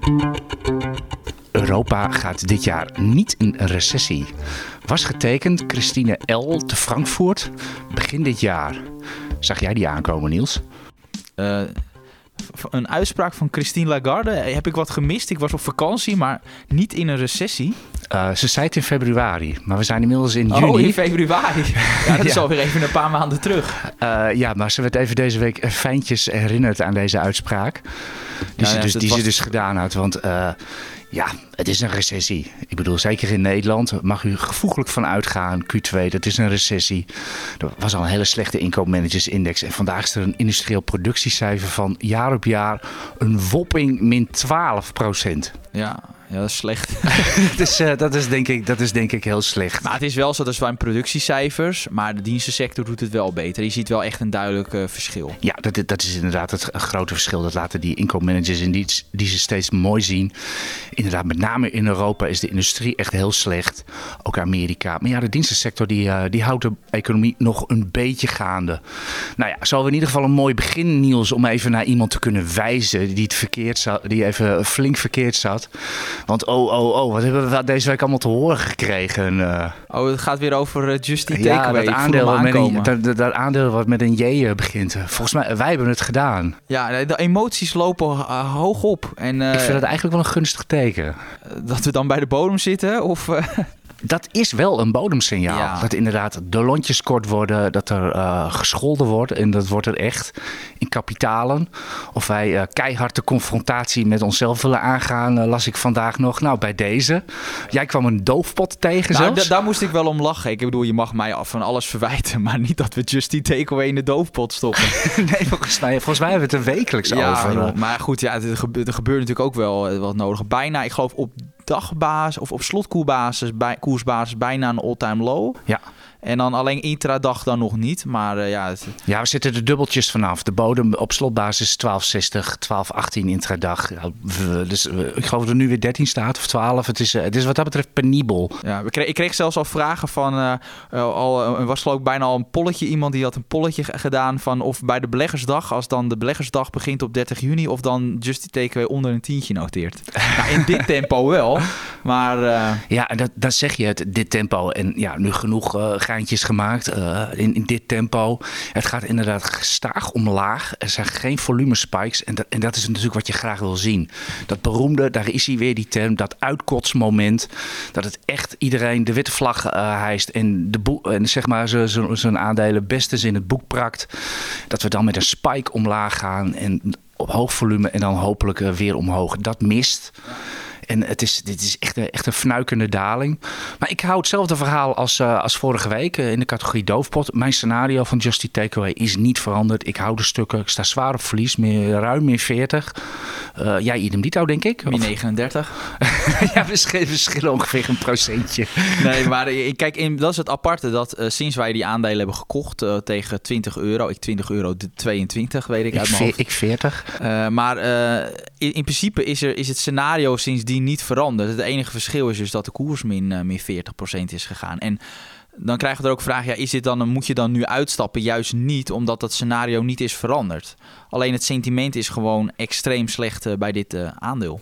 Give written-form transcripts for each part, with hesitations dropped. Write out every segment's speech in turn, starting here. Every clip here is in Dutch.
Europa gaat dit jaar niet in een recessie. Was getekend Christine L. te Frankfurt begin dit jaar. Zag jij die aankomen, Niels? Een uitspraak van Christine Lagarde. Heb ik wat gemist? Ik was op vakantie, maar niet in een recessie. Ze zei het in februari, maar we zijn inmiddels in juni. Oh, in februari. Ja, dat is alweer even een paar maanden terug. Ja, maar ze werd even deze week fijntjes herinnerd aan deze uitspraak. Die ze dus gedaan had. Want het is een recessie. Ik bedoel, zeker in Nederland mag u gevoeglijk van uitgaan. Q2, dat is een recessie. Er was al een hele slechte inkoopmanagersindex. En vandaag is er een industrieel productiecijfer van jaar op jaar een whopping min 12%. Ja, dat is slecht. Dat is denk ik heel slecht. Maar het is wel zo, dat zijn productiecijfers. Maar de dienstensector doet het wel beter. Je ziet wel echt een duidelijk verschil. Ja, dat is inderdaad het grote verschil. Dat laten die inkoopmanagers in die ze steeds mooi zien. Inderdaad, met name in Europa is de industrie echt heel slecht. Ook Amerika. Maar ja, de dienstensector die houdt de economie nog een beetje gaande. Nou ja, zal in ieder geval een mooi begin, Niels, om even naar iemand te kunnen wijzen die even flink verkeerd zat. Want wat hebben we deze week allemaal te horen gekregen? Het gaat weer over Just Takeaway. Dat aandeel wat met een J begint. Volgens mij, wij hebben het gedaan. Ja, de emoties lopen hoog op. En, ik vind dat eigenlijk wel een gunstig teken. Dat we dan bij de bodem zitten? Of... Dat is wel een bodemsignaal. Ja. Dat inderdaad de lontjes kort worden, dat er gescholden wordt. En dat wordt er echt in kapitalen. Of wij keihard de confrontatie met onszelf willen aangaan, las ik vandaag nog. Nou, bij deze. Jij kwam een doofpot tegen zelfs. Daar moest ik wel om lachen. Ik bedoel, je mag mij van alles verwijten. Maar niet dat we Just Takeaway in de doofpot stoppen. Nee, volgens mij hebben we het er wekelijks over. Joh, maar goed, ja, er gebeurt natuurlijk ook wel wat nodig. Bijna, ik geloof op dagbasis of op slotkoersbasis bijna een all-time low. Ja. En dan alleen intradag dan nog niet. Maar Ja, we zitten er dubbeltjes vanaf. De bodem op slotbasis 12,60, 12,18 intradag. Ja, dus ik geloof dat er nu weer 13 staat of 12. Het is wat dat betreft penibel. Ja, ik kreeg zelfs al vragen van... was geloof ik bijna al een polletje. Iemand die had een polletje gedaan van of bij de beleggersdag... als dan de beleggersdag begint op 30 juni... of dan Just Takeaway onder een tientje noteert. Nou, in dit tempo wel. Maar... Ja, dat zeg je het, dit tempo. En ja, nu genoeg... geintjes gemaakt in dit tempo. Het gaat inderdaad gestaag omlaag. Er zijn geen volumespikes. En dat is natuurlijk wat je graag wil zien. Dat beroemde, daar is hij weer die term, dat uitkotsmoment. Dat het echt iedereen de witte vlag hijst en zeg maar zijn aandelen bestens in het boek prakt. Dat we dan met een spike omlaag gaan en op hoog volume en dan hopelijk weer omhoog. Dat mist. En dit is echt een fnuikende daling. Maar ik hou hetzelfde verhaal als vorige week in de categorie doofpot. Mijn scenario van Just Takeaway is niet veranderd. Ik hou de stukken. Ik sta zwaar op verlies. Ruim min 40. Jij idem dito, denk ik? Min 39. Ja, we schillen ongeveer een procentje. Nee, maar kijk, dat is het aparte. Dat sinds wij die aandelen hebben gekocht tegen €20. Ik €20,22 weet ik uit mijn hoofd. Ik 40. Maar in principe is het scenario sindsdien niet veranderd. Het enige verschil is dus dat de koers min 40% is gegaan. En dan krijgen we er ook vragen, is dit dan, moet je dan nu uitstappen? Juist niet, omdat dat scenario niet is veranderd. Alleen het sentiment is gewoon extreem slecht bij dit aandeel.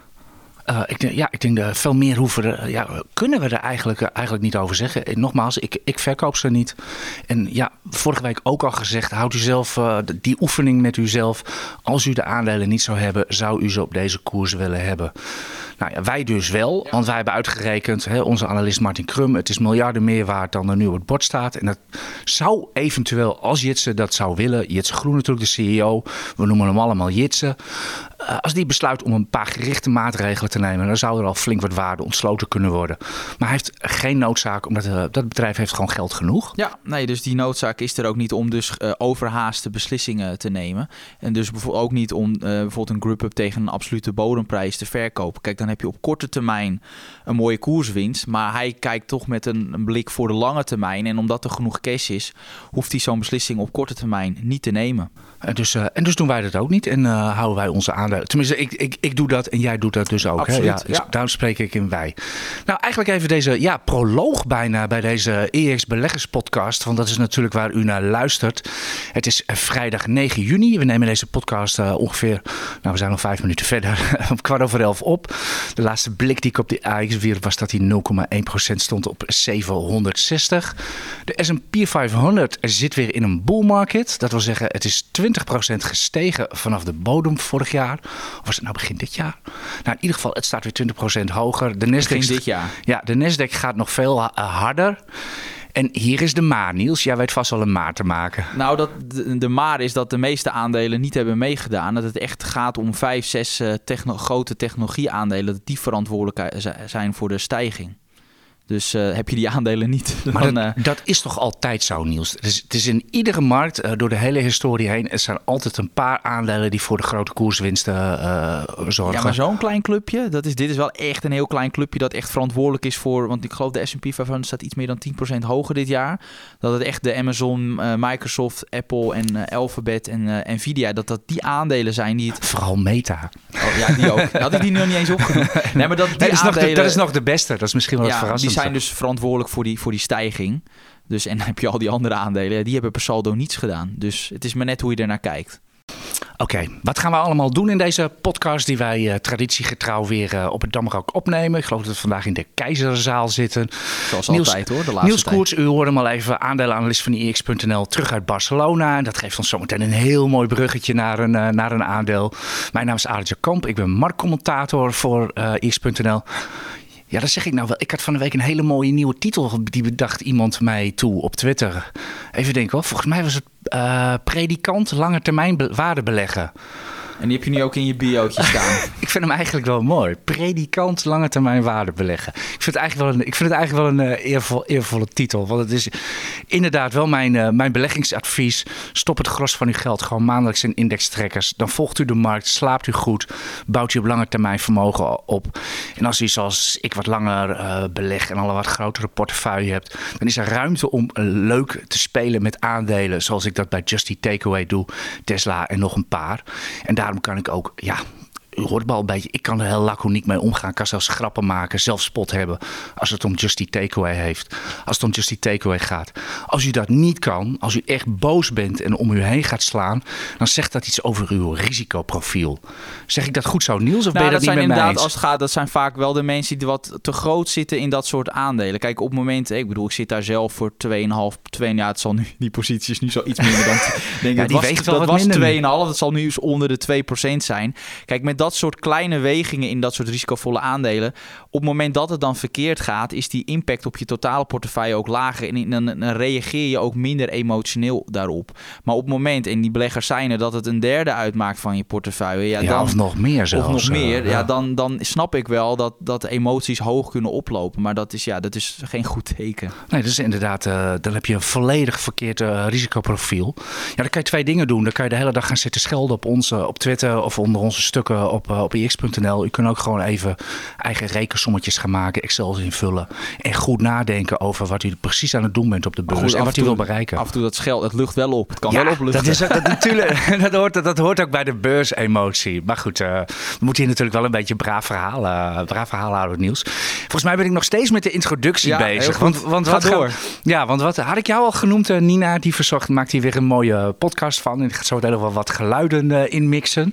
Ik denk dat veel meer kunnen we er eigenlijk niet over zeggen. En nogmaals, ik verkoop ze niet. En ja, vorige week ook al gezegd, houd u zelf die oefening met uzelf. Als u de aandelen niet zou hebben, zou u ze op deze koers willen hebben. Nou ja, wij dus wel, want wij hebben uitgerekend, onze analist Martin Krum, het is miljarden meer waard dan er nu op het bord staat. En dat zou eventueel, als Jitse dat zou willen, Jitse Groen natuurlijk, de CEO, we noemen hem allemaal Jitse. Als die besluit om een paar gerichte maatregelen te nemen, dan zou er al flink wat waarde ontsloten kunnen worden. Maar hij heeft geen noodzaak, omdat dat bedrijf heeft gewoon geld genoeg. Ja, nee, dus die noodzaak is er ook niet om dus overhaaste beslissingen te nemen. En dus bijvoorbeeld ook niet om bijvoorbeeld een group-up tegen een absolute bodemprijs te verkopen. Kijk, dan heb je op korte termijn een mooie koerswinst. Maar hij kijkt toch met een blik voor de lange termijn. En omdat er genoeg cash is, hoeft hij zo'n beslissing op korte termijn niet te nemen. En dus doen wij dat ook niet. En houden wij onze aandelen aandelen. Tenminste, ik doe dat en jij doet dat dus ook. Absoluut, Hè? Ja, daarom spreek ik in wij. Nou, eigenlijk even deze proloog bijna bij deze EX Beleggers podcast. Want dat is natuurlijk waar u naar luistert. Het is vrijdag 9 juni. We nemen deze podcast ongeveer, we zijn nog 5 minuten verder, om 11:15 op. De laatste blik die ik op de AX wierp was dat hij 0,1% stond op 760. De S&P 500 zit weer in een bull market. Dat wil zeggen, het is 20% gestegen vanaf de bodem vorig jaar. Of was het nou begin dit jaar? Nou, in ieder geval, het staat weer 20% hoger. De Nasdaq Begin dit jaar. Ja, de Nasdaq gaat nog veel harder. En hier is de maar, Niels. Jij weet vast wel een maar te maken. Nou, de maar is dat de meeste aandelen niet hebben meegedaan. Dat het echt gaat om 5, 6 grote technologieaandelen. Dat die verantwoordelijk zijn voor de stijging. Dus heb je die aandelen niet. Maar dat is toch altijd zo, Niels? Het is in iedere markt, door de hele historie heen... er zijn altijd een paar aandelen die voor de grote koerswinsten zorgen. Ja, maar zo'n klein clubje, dit is wel echt een heel klein clubje... dat echt verantwoordelijk is voor... want ik geloof de S&P 500 staat iets meer dan 10% hoger dit jaar. Dat het echt de Amazon, Microsoft, Apple en Alphabet en Nvidia... dat die aandelen zijn die het... Vooral Meta. Oh, ja, die ook. Had ik die nog niet eens opgenoemd. Nee, maar dat is nog de beste. Dat is misschien wel het verrassend. Die zijn dus verantwoordelijk voor die stijging. Dus, en dan heb je al die andere aandelen. Die hebben per saldo niets gedaan. Dus het is maar net hoe je ernaar kijkt. Oké, wat gaan we allemaal doen in deze podcast... die wij traditiegetrouw weer op het Damrak opnemen? Ik geloof dat we vandaag in de Keizerzaal zitten. Zoals altijd hoor, de laatste Niels Koerts, u hoorde hem al even, aandelenanalist van IX.nl... terug uit Barcelona. En dat geeft ons zometeen een heel mooi bruggetje naar een aandeel. Mijn naam is Arendt Kamp, ik ben marktcommentator voor IX.nl... Ja, dat zeg ik nou wel. Ik had van de week een hele mooie nieuwe titel. Die bedacht iemand mij toe op Twitter. Even denken hoor. Volgens mij was het predikant lange termijn waarde beleggen. En die heb je nu ook in je biootje staan. Ik vind hem eigenlijk wel mooi. Predikant lange termijn waarde beleggen. Ik vind het eigenlijk wel een eervolle titel. Want het is inderdaad wel mijn beleggingsadvies. Stop het gros van uw geld gewoon maandelijks in indextrekkers. Dan volgt u de markt, slaapt u goed, bouwt u op lange termijn vermogen op. En als u zoals ik wat langer beleg en al een wat grotere portefeuille hebt, dan is er ruimte om leuk te spelen met aandelen. Zoals ik dat bij Just Eat Takeaway doe, Tesla en nog een paar. En daarom kan ik ook, u hoort het al een beetje, ik kan er heel laconiek mee omgaan. Ik kan zelfs grappen maken, zelf spot hebben als het om Just Eat Takeaway heeft. Als het om Just Eat Takeaway gaat. Als u dat niet kan, als u echt boos bent en om u heen gaat slaan, dan zegt dat iets over uw risicoprofiel. Zeg ik dat goed zo, Niels? Of ben je dat niet met mij eens? Als het gaat, dat zijn vaak wel de mensen die wat te groot zitten in dat soort aandelen. Kijk, op het moment, ik zit daar zelf voor 2,5, het zal nu, die positie is nu zo iets minder dan, denk ik, dat was 2,5, dat zal nu eens onder de 2% zijn. Kijk, met dat soort kleine wegingen in dat soort risicovolle aandelen, op het moment dat het dan verkeerd gaat, is die impact op je totale portefeuille ook lager en dan reageer je ook minder emotioneel daarop. Maar op het moment, en die beleggers zijn er, dat het een derde uitmaakt van je portefeuille, dan, of nog meer zelfs. Of nog meer, dan snap ik wel dat emoties hoog kunnen oplopen. Maar dat is geen goed teken. Nee, dat is inderdaad, dan heb je een volledig verkeerd risicoprofiel. Ja, dan kan je 2 dingen doen. Dan kan je de hele dag gaan zitten schelden op ons, op Twitter of onder onze stukken op IX.nl. U kunt ook gewoon even eigen rekensommetjes gaan maken, Excel's invullen en goed nadenken over wat u precies aan het doen bent op de beurs en wat u wil bereiken. Af en toe dat scheld, het lucht wel op. Het kan wel opluchten. Dat hoort ook bij de beursemotie. Maar goed, we moeten hier natuurlijk wel een beetje braaf verhaal houden, Niels. Volgens mij ben ik nog steeds met de introductie bezig. Want wat had ik jou al genoemd, Nina? Die maakt hier weer een mooie podcast van. En ik ga zo meteen nog wel wat geluiden inmixen.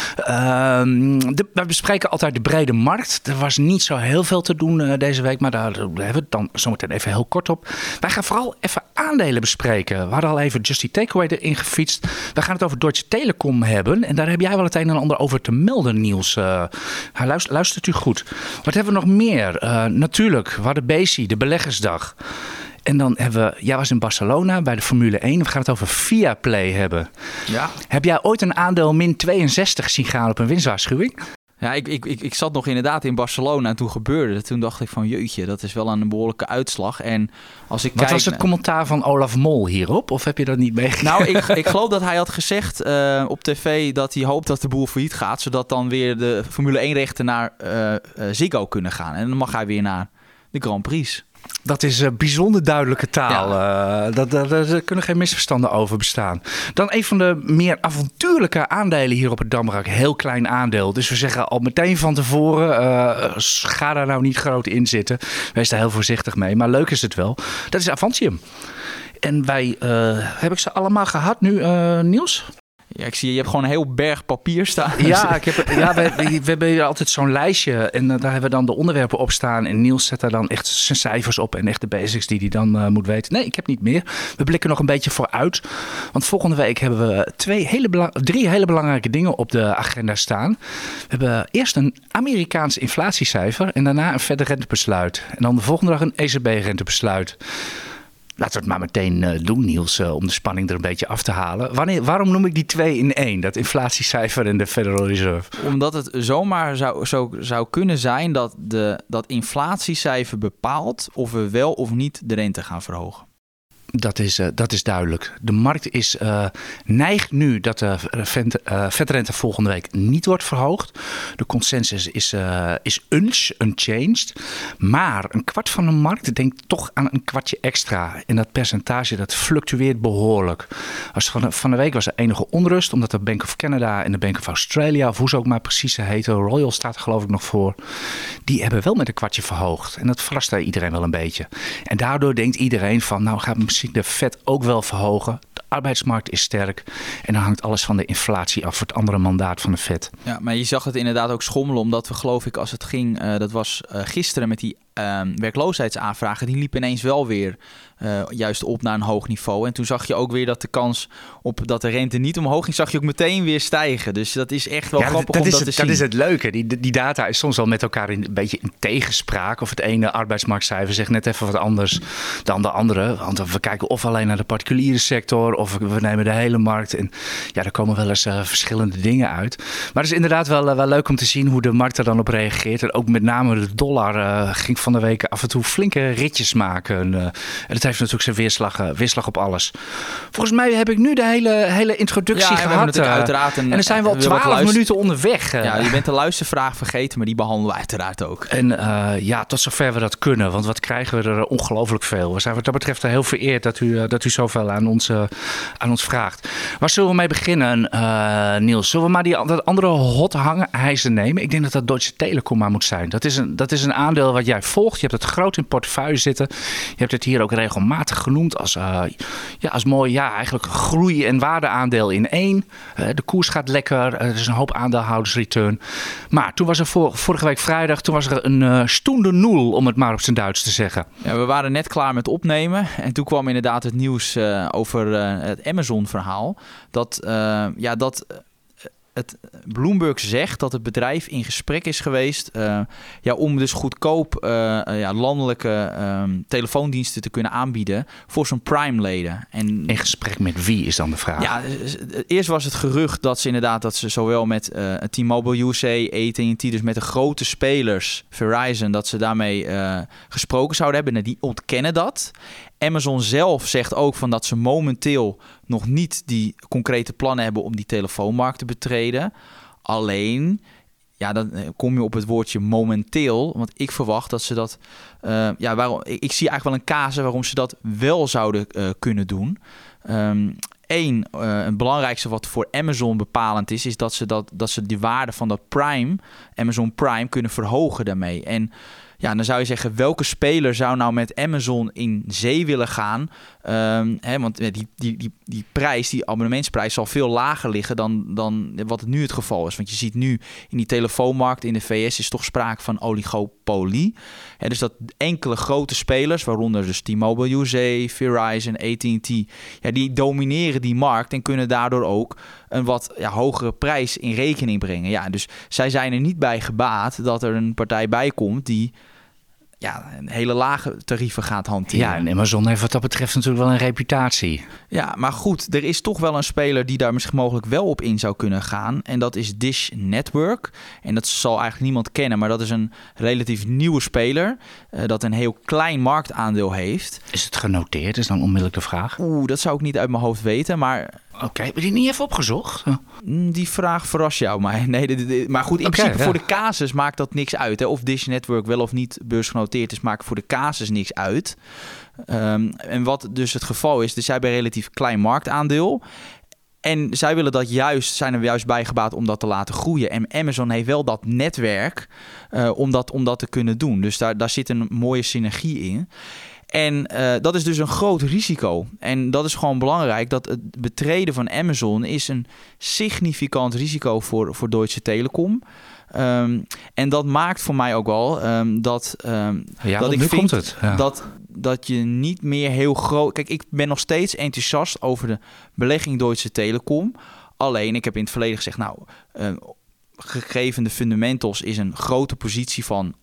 We bespreken altijd de brede markt. Er was niet zo heel veel te doen deze week, maar daar hebben we het dan zometeen even heel kort op. Wij gaan vooral even aandelen bespreken. We hadden al even Just Eat Takeaway erin gefietst. We gaan het over Deutsche Telekom hebben. En daar heb jij wel het een en ander over te melden, Niels. Luistert u goed. Wat hebben we nog meer? Natuurlijk, we hadden BC, de beleggersdag. En dan hebben we, jij was in Barcelona bij de Formule 1. We gaan het over Viaplay hebben. Ja. Heb jij ooit een aandeel min 62 zien gaan op een winstwaarschuwing? Ja, ik zat nog inderdaad in Barcelona en toen gebeurde het. Toen dacht ik van jeetje, dat is wel een behoorlijke uitslag. En als ik Wat was het commentaar van Olaf Mol hierop? Of heb je dat niet meegekregen? Nou, ik geloof dat hij had gezegd op tv dat hij hoopt dat de boel failliet gaat. Zodat dan weer de Formule 1 rechten naar Ziggo kunnen gaan. En dan mag hij weer naar de Grand Prix. Dat is bijzonder duidelijke taal. Ja. Daar kunnen geen misverstanden over bestaan. Dan een van de meer avontuurlijke aandelen hier op het Damrak. Heel klein aandeel. Dus we zeggen al meteen van tevoren, ga daar nou niet groot in zitten. Wees daar heel voorzichtig mee. Maar leuk is het wel. Dat is Avantium. En wij, heb ik ze allemaal gehad nu, Niels? Ja, ik zie je hebt gewoon een heel berg papier staan. Ja, we hebben hier altijd zo'n lijstje en daar hebben we dan de onderwerpen op staan. En Niels zet daar dan echt zijn cijfers op en echt de basics die hij dan moet weten. Nee, ik heb niet meer. We blikken nog een beetje vooruit. Want volgende week hebben we 3 hele belangrijke dingen op de agenda staan. We hebben eerst een Amerikaans inflatiecijfer en daarna een verder rentebesluit. En dan de volgende dag een ECB-rentebesluit. Laten we het maar meteen doen, Niels, om de spanning er een beetje af te halen. Waarom noem ik die 2 in 1, dat inflatiecijfer en de Federal Reserve? Omdat het zomaar zou kunnen zijn dat inflatiecijfer bepaalt of we wel of niet de rente gaan verhogen. Dat is duidelijk. De markt neigt nu dat de vetrente volgende week niet wordt verhoogd. De consensus is unchanged. Maar een kwart van de markt denkt toch aan een kwartje extra. En dat percentage dat fluctueert behoorlijk. Van de week was er enige onrust, omdat de Bank of Canada en de Bank of Australia, of hoe ze ook maar precies heten, Royal staat er geloof ik nog voor, die hebben wel met een kwartje verhoogd. En dat verraste iedereen wel een beetje. En daardoor denkt iedereen van, nou gaat misschien de Fed ook wel verhogen. De arbeidsmarkt is sterk. En dan hangt alles van de inflatie af voor het andere mandaat van de Fed. Ja, maar je zag het inderdaad ook schommelen. Omdat we geloof ik als het ging, dat was gisteren met die werkloosheidsaanvragen. Die liepen ineens wel weer juist op naar een hoog niveau. En toen zag je ook weer dat de kans op dat de rente niet omhoog ging, zag je ook meteen weer stijgen. Dus dat is echt wel grappig om dat te zien. Dat is het leuke. Die data is soms wel met elkaar een beetje in tegenspraak. Of het ene arbeidsmarktcijfer zegt net even wat anders dan de andere. Want we kijken of alleen naar de particuliere sector of we nemen de hele markt. En ja, daar komen wel eens verschillende dingen uit. Maar het is inderdaad wel leuk om te zien hoe de markt er dan op reageert. En ook met name de dollar ging van de week af en toe flinke ritjes maken. En dat heeft natuurlijk zijn weerslag op alles. Volgens mij heb ik nu de hele introductie gehad. En dan zijn we al 12 minuten onderweg. Ja, je bent de luistervraag vergeten, maar die behandelen we uiteraard ook. En tot zover we dat kunnen. Want wat krijgen we er ongelooflijk veel. We zijn wat dat betreft heel vereerd dat u zoveel aan ons vraagt. Waar zullen we mee beginnen, Niels? Zullen we maar dat andere hot hangijzer nemen? Ik denk dat Deutsche Telekom maar moet zijn. Dat is een aandeel wat jij volgt. Je hebt het groot in portefeuille zitten. Je hebt het hier ook regelmatig genoemd als mooi, eigenlijk groei- en waardeaandeel in 1. De koers gaat lekker. Er is een hoop aandeelhoudersreturn. Maar toen was er vorige week vrijdag, toen was er een Stunde Null, om het maar op zijn Duits te zeggen. Ja, we waren net klaar met opnemen. En toen kwam inderdaad het nieuws over het Amazon-verhaal. Het Bloomberg zegt dat het bedrijf in gesprek is geweest om dus goedkoop landelijke telefoondiensten te kunnen aanbieden voor zijn Prime-leden. En in gesprek met wie is dan de vraag? Ja, eerst was het gerucht dat ze zowel met T-Mobile USA, AT&T, dus met de grote spelers, Verizon, dat ze daarmee gesproken zouden hebben. En die ontkennen dat. Amazon zelf zegt ook van dat ze momenteel nog niet die concrete plannen hebben om die telefoonmarkt te betreden. Alleen, dan kom je op het woordje momenteel. Want ik verwacht dat ze dat... ik zie eigenlijk wel een casus waarom ze dat wel zouden kunnen doen. Het belangrijkste wat voor Amazon bepalend is dat ze die waarde van dat Amazon Prime kunnen verhogen daarmee. En ja, dan zou je zeggen, welke speler zou nou met Amazon in zee willen gaan? Want die prijs, die abonnementsprijs, zal veel lager liggen dan wat het nu het geval is. Want je ziet nu in die telefoonmarkt in de VS is toch sprake van oligopolie. Dus dat enkele grote spelers, waaronder dus T-Mobile USA, Verizon, AT&T, die domineren die markt en kunnen daardoor ook een wat hogere prijs in rekening brengen. Ja, dus zij zijn er niet bij gebaat dat er een partij bij komt die een hele lage tarieven gaat hanteren. Ja, en Amazon heeft wat dat betreft natuurlijk wel een reputatie. Ja, maar goed, er is toch wel een speler die daar misschien mogelijk wel op in zou kunnen gaan. En dat is Dish Network. En dat zal eigenlijk niemand kennen, maar dat is een relatief nieuwe speler dat een heel klein marktaandeel heeft. Is het genoteerd, is dan onmiddellijk de vraag? Dat zou ik niet uit mijn hoofd weten, maar Oké, heb je die niet even opgezocht? Die vraag verrast jou, maar nee. Maar goed, in principe voor de casus maakt dat niks uit. Hè? Of Dish Network wel of niet beursgenoteerd is, maakt voor de casus niks uit. En wat dus het geval is, dus zij hebben een relatief klein marktaandeel. En zij willen zijn er juist bijgebaat om dat te laten groeien. En Amazon heeft wel dat netwerk om dat te kunnen doen. Dus daar zit een mooie synergie in. En dat is dus een groot risico. En dat is gewoon belangrijk. Dat het betreden van Amazon is een significant risico voor Deutsche Telekom. En dat maakt voor mij ook wel dat ik vind dat je niet meer heel groot... Kijk, ik ben nog steeds enthousiast over de belegging Deutsche Telekom. Alleen, ik heb in het verleden gezegd... gegeven de fundamentals is een grote positie van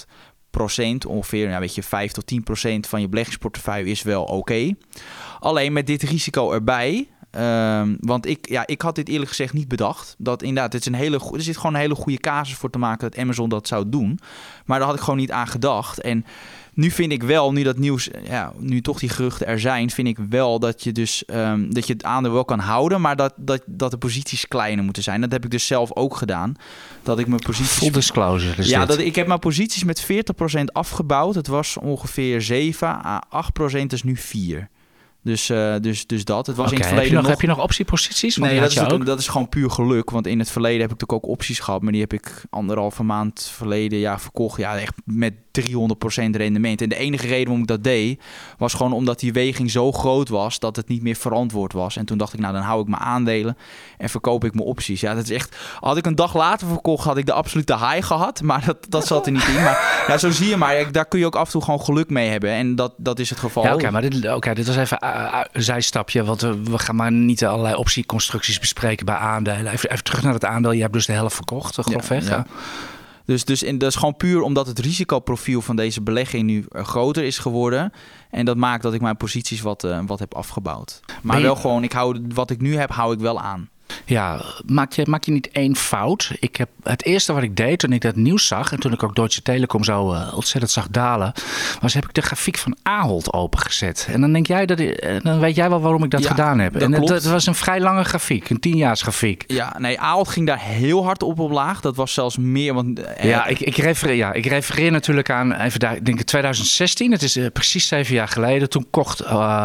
8%, ongeveer 5 tot 10% van je beleggingsportefeuille is wel oké. Alleen met dit risico erbij... want ik had dit eerlijk gezegd niet bedacht. Dat inderdaad, er zit gewoon een hele goede casus voor te maken dat Amazon dat zou doen. Maar daar had ik gewoon niet aan gedacht. En nu vind ik wel, nu dat nieuws, nu toch die geruchten er zijn, vind ik wel dat je dus dat je het aandeel wel kan houden, maar dat de posities kleiner moeten zijn. Dat heb ik dus zelf ook gedaan. Dat ik mijn posities... Full disclosure is dit. Ik heb mijn posities met 40% afgebouwd. Het was ongeveer 7 à 8%, is nu 4%. Dus dat. Het was in het verleden heb je nog optieposities? Nee, dat is gewoon puur geluk. Want in het verleden heb ik natuurlijk ook opties gehad. Maar die heb ik 1,5 maand verleden verkocht. Ja, echt met 300% rendement. En de enige reden waarom ik dat deed... was gewoon omdat die weging zo groot was... dat het niet meer verantwoord was. En toen dacht ik, dan hou ik mijn aandelen... en verkoop ik mijn opties. Ja, dat is echt... Had ik een dag later verkocht... had ik de absolute high gehad. Maar dat zat er niet in. Maar ja, zo zie je maar. Daar kun je ook af en toe gewoon geluk mee hebben. En dat is het geval. Ja, oké, maar dit was even een zijstapje. Want we gaan maar niet allerlei optieconstructies bespreken bij aandelen. Even terug naar het aandeel. Je hebt dus de helft verkocht, grofweg. Ja. Dus dat is gewoon puur omdat het risicoprofiel van deze belegging nu groter is geworden. En dat maakt dat ik mijn posities wat heb afgebouwd. Maar wel gewoon, wat ik nu heb, hou ik wel aan. Ja, maak je niet één fout? Het eerste wat ik deed toen ik dat nieuws zag... en toen ik ook Deutsche Telekom zo ontzettend zag dalen... heb ik de grafiek van Ahold opengezet. En dan denk jij dan weet jij wel waarom ik dat gedaan heb. Dat was een vrij lange grafiek, een 10-jaars grafiek. Ja, nee, Ahold ging daar heel hard op omlaag. Dat was zelfs meer... Want, ik refereer natuurlijk aan, even daar, denk ik 2016. Het is precies 7 jaar geleden. Toen kocht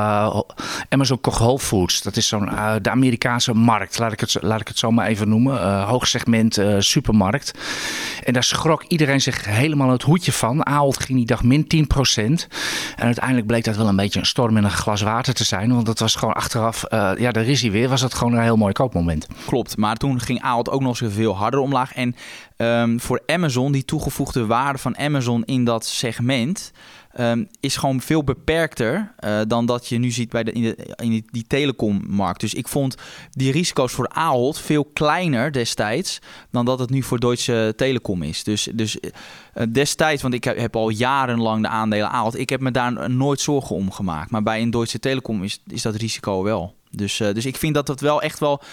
Amazon Whole Foods. Dat is de Amerikaanse markt. Laat ik het zo maar even noemen. Hoogsegment supermarkt. En daar schrok iedereen zich helemaal het hoedje van. Ahold ging die dag min 10%. En uiteindelijk bleek dat wel een beetje een storm in een glas water te zijn. Want dat was gewoon achteraf, daar is hij weer. Was dat gewoon een heel mooi koopmoment. Klopt, maar toen ging Ahold ook nog eens veel harder omlaag. En voor Amazon, die toegevoegde waarde van Amazon in dat segment... is gewoon veel beperkter dan dat je nu ziet bij in die telecommarkt. Dus ik vond die risico's voor Ahold veel kleiner destijds dan dat het nu voor Deutsche Telekom is. Dus destijds, want ik heb al jarenlang de aandelen Ahold, ik heb me daar nooit zorgen om gemaakt. Maar bij een Deutsche Telekom is dat risico wel. Dus ik vind dat het wel echt wel...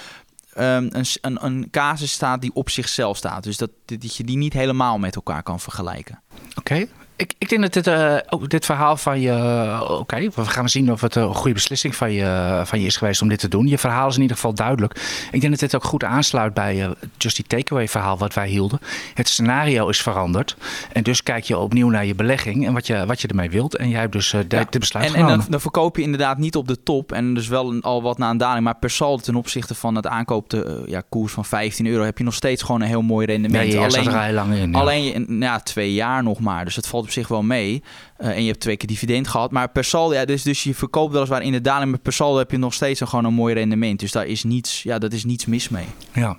een casus staat die op zichzelf staat. Dus dat je die niet helemaal met elkaar kan vergelijken. Oké. Ik denk dat dit verhaal van je... we gaan zien of het een goede beslissing van je is geweest om dit te doen. Je verhaal is in ieder geval duidelijk. Ik denk dat dit ook goed aansluit bij just die takeaway verhaal wat wij hielden. Het scenario is veranderd. En dus kijk je opnieuw naar je belegging en wat je ermee wilt. En jij hebt dus dit besluit genomen. En dan verkoop je inderdaad niet op de top. En dus wel al wat na een daling. Maar per saldo ten opzichte van het aankoopkoers van €15 heb je nog steeds gewoon een heel mooi rendement. Ja, je zat er heel lang in. Ja. Alleen 2 jaar nog maar. Dus het valt op zich wel mee. En je hebt 2 keer dividend gehad. Maar per saldo, dus je verkoopt weliswaar in de daling. Maar per saldo heb je nog steeds gewoon een mooi rendement. Dus daar is niets mis mee. Ja.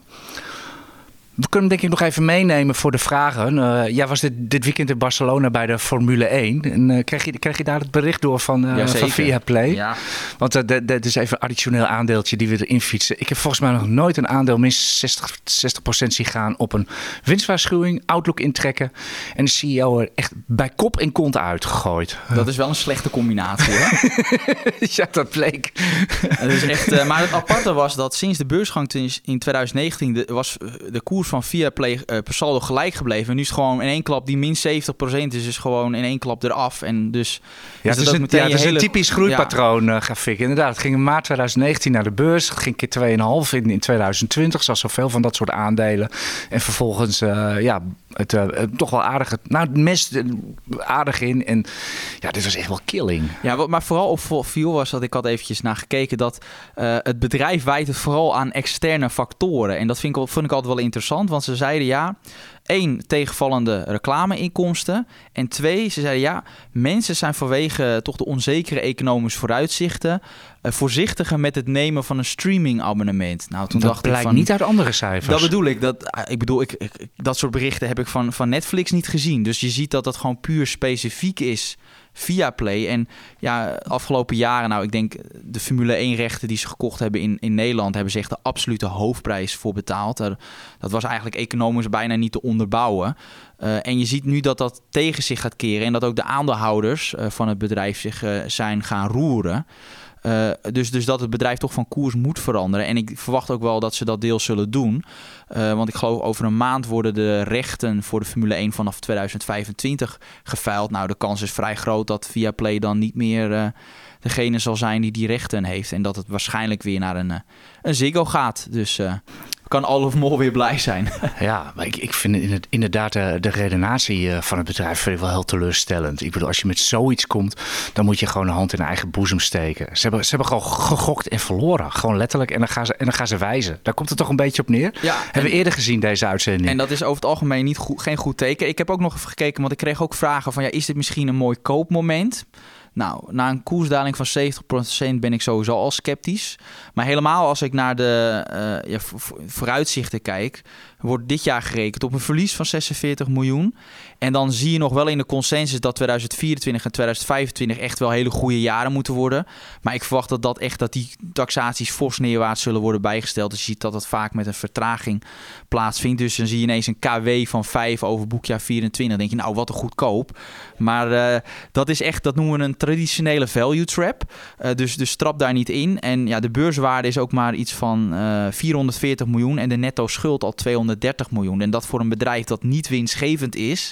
We kunnen denk ik nog even meenemen voor de vragen. Jij was dit weekend in Barcelona bij de Formule 1. En kreeg je daar het bericht door van Viaplay? Ja. Want dat is even een additioneel aandeeltje die we erin fietsen. Ik heb volgens mij nog nooit een aandeel minstens 60% zien gaan op een winstwaarschuwing, outlook intrekken. En de CEO er echt bij kop en kont uitgegooid. Dat is wel een slechte combinatie, hè? Ja, dat bleek. Dat is echt, maar het aparte was dat sinds de beursgang in 2019 was de koers van Viaplay per saldo gelijk gebleven. En nu is het gewoon in één klap die min 70% is gewoon in één klap eraf. En dus ja, dat is een typisch groeipatroon, Graphiek. Inderdaad, het ging in maart 2019 naar de beurs. Het ging keer 2,5 in 2020, zoals zoveel van dat soort aandelen. En vervolgens toch wel aardig. Nou, het mest aardig in. En ja, dit was echt wel killing. Ja, wat maar vooral opviel was dat ik had eventjes naar gekeken dat het bedrijf wijt het vooral aan externe factoren. En dat vond ik altijd wel interessant, want ze zeiden 1, tegenvallende reclameinkomsten. En 2, ze zeiden mensen zijn vanwege toch de onzekere economische vooruitzichten voorzichtiger met het nemen van een streamingabonnement. Nou, toen dat dacht blijkt ik van, niet uit andere cijfers. Dat bedoel ik. Dat soort berichten heb ik van Netflix niet gezien. Dus je ziet dat dat gewoon puur specifiek is Viaplay. En afgelopen jaren, ik denk de Formule 1 rechten die ze gekocht hebben in Nederland, hebben ze echt de absolute hoofdprijs voor betaald. Dat was eigenlijk economisch bijna niet te onderbouwen. En je ziet nu dat tegen zich gaat keren en dat ook de aandeelhouders van het bedrijf zich zijn gaan roeren. Dus dat het bedrijf toch van koers moet veranderen. En ik verwacht ook wel dat ze dat deels zullen doen. Want ik geloof over een maand worden de rechten voor de Formule 1 vanaf 2025 geveild. Nou, de kans is vrij groot dat Viaplay dan niet meer degene zal zijn die rechten heeft. En dat het waarschijnlijk weer naar een Ziggo gaat. Dus kan Olaf Mol weer blij zijn. Ja, maar ik vind inderdaad de redenatie van het bedrijf vind ik wel heel teleurstellend. Ik bedoel, als je met zoiets komt, dan moet je gewoon een hand in eigen boezem steken. Ze hebben gewoon gegokt en verloren. Gewoon letterlijk. En dan gaan ze wijzen. Daar komt het toch een beetje op neer. Ja, hebben we eerder gezien deze uitzending. En dat is over het algemeen geen goed teken. Ik heb ook nog even gekeken, want ik kreeg ook vragen van is dit misschien een mooi koopmoment? Nou, na een koersdaling van 70% ben ik sowieso al sceptisch. Maar helemaal als ik naar de vooruitzichten kijk, wordt dit jaar gerekend op een verlies van 46 miljoen. En dan zie je nog wel in de consensus dat 2024 en 2025 echt wel hele goede jaren moeten worden. Maar ik verwacht dat die taxaties fors neerwaarts zullen worden bijgesteld. Dus je ziet dat het vaak met een vertraging plaatsvindt. Dus dan zie je ineens een KW van 5 over boekjaar 24. Dan denk je, wat een goedkoop. Maar dat noemen we een traditionele value trap. Dus trap daar niet in. En de beurswaarde is ook maar iets van 440 miljoen. En de netto schuld al 230 miljoen. En dat voor een bedrijf dat niet winstgevend is.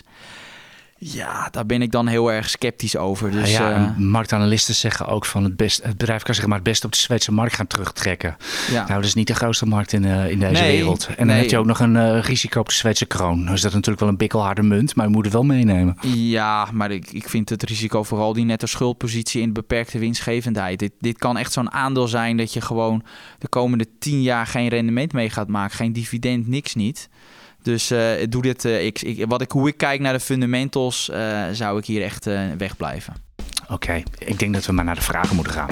Ja, daar ben ik dan heel erg sceptisch over. Dus, marktanalisten zeggen ook van het bedrijf kan zich maar het beste op de Zweedse markt gaan terugtrekken. Ja. Nou, dat is niet de grootste markt in deze wereld. En dan heb je ook nog een risico op de Zweedse kroon. Dus dat is natuurlijk wel een bikkelharde munt, maar je moet het wel meenemen. Ja, maar ik vind het risico vooral die netto schuldpositie in beperkte winstgevendheid. Dit kan echt zo'n aandeel zijn dat je gewoon de komende 10 jaar geen rendement mee gaat maken. Geen dividend, niks niet. Dus doe dit. Hoe ik kijk naar de fundamentals, zou ik hier echt wegblijven. Oké, ik denk dat we maar naar de vragen moeten gaan.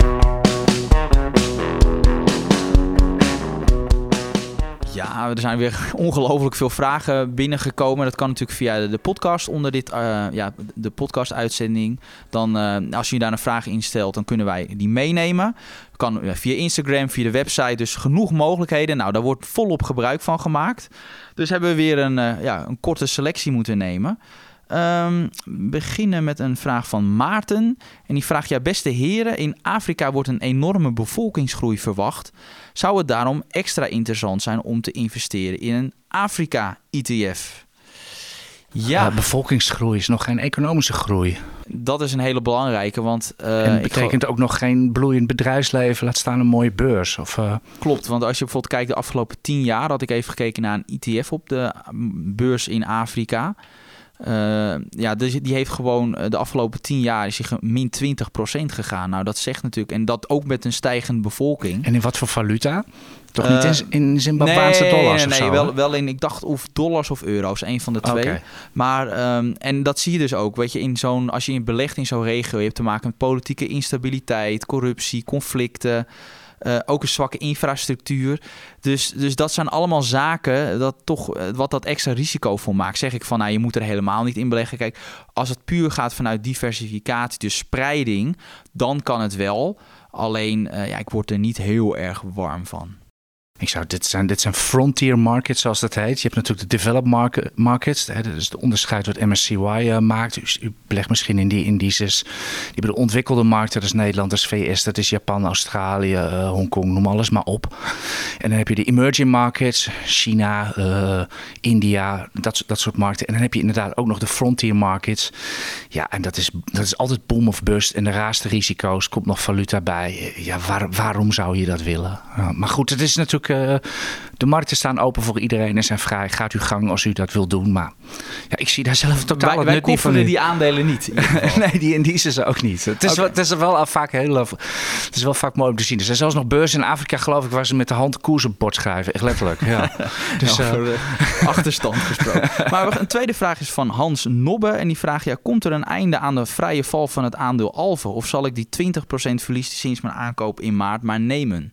Ja, er zijn weer ongelooflijk veel vragen binnengekomen. Dat kan natuurlijk via de podcast onder de podcast-uitzending. Dan, als je daar een vraag instelt, dan kunnen wij die meenemen. Kan via Instagram, via de website. Dus genoeg mogelijkheden. Nou, daar wordt volop gebruik van gemaakt. Dus hebben we weer een korte selectie moeten nemen. Beginnen met een vraag van Maarten. En die vraagt, beste heren, in Afrika wordt een enorme bevolkingsgroei verwacht. Zou het daarom extra interessant zijn om te investeren in een Afrika-ETF? Ja, bevolkingsgroei is nog geen economische groei. Dat is een hele belangrijke, want en het betekent ook nog geen bloeiend bedrijfsleven, laat staan een mooie beurs. Klopt, want als je bijvoorbeeld kijkt de afgelopen 10 jaar, had ik even gekeken naar een ETF op de beurs in Afrika. Dus die heeft gewoon de afgelopen 10 jaar is hij min 20% gegaan. Nou, dat zegt natuurlijk, en dat ook met een stijgende bevolking. En in wat voor valuta? Toch niet in Zimbabweanse dollars of zo? Nee, wel in, ik dacht of dollars of euro's, een van de twee. Okay. Maar, en dat zie je dus ook, weet je, als je belegt in zo'n regio, je hebt te maken met politieke instabiliteit, corruptie, conflicten. Ook een zwakke infrastructuur. Dus dat zijn allemaal zaken wat dat extra risicovol maakt. Zeg ik van, je moet er helemaal niet in beleggen. Kijk, als het puur gaat vanuit diversificatie, dus spreiding, dan kan het wel. Alleen, ik word er niet heel erg warm van. Dit zijn frontier markets, zoals dat heet. Je hebt natuurlijk de developed markets. Dat is het onderscheid wat MSCY maakt. Dus u belegt misschien in die indices. Die hebben de ontwikkelde markten. Dat is Nederland, dat is VS, dat is Japan, Australië, Hongkong, noem alles maar op. En dan heb je de emerging markets. China, India, dat soort markten. En dan heb je inderdaad ook nog de frontier markets. Ja, en dat is altijd boom of bust. En de raarste risico's, komt nog valuta bij. Ja, waarom zou je dat willen? Maar goed, het is natuurlijk... de markten staan open voor iedereen en zijn vrij. Gaat uw gang als u dat wil doen. Maar ja, ik zie daar zelf totaal het nut niet van. Wij die aandelen niet. Nee, die indices ook niet. Het is wel vaak mooi om te zien. Er zijn zelfs nog beurzen in Afrika, geloof ik, waar ze met de hand koers op bord schrijven. Echt letterlijk. Ja. Dus, over de achterstand gesproken. Maar een tweede vraag is van Hans Nobbe. En die vraagt, komt er een einde aan de vrije val van het aandeel Alfen? Of zal ik die 20% verlies sinds mijn aankoop in maart maar nemen?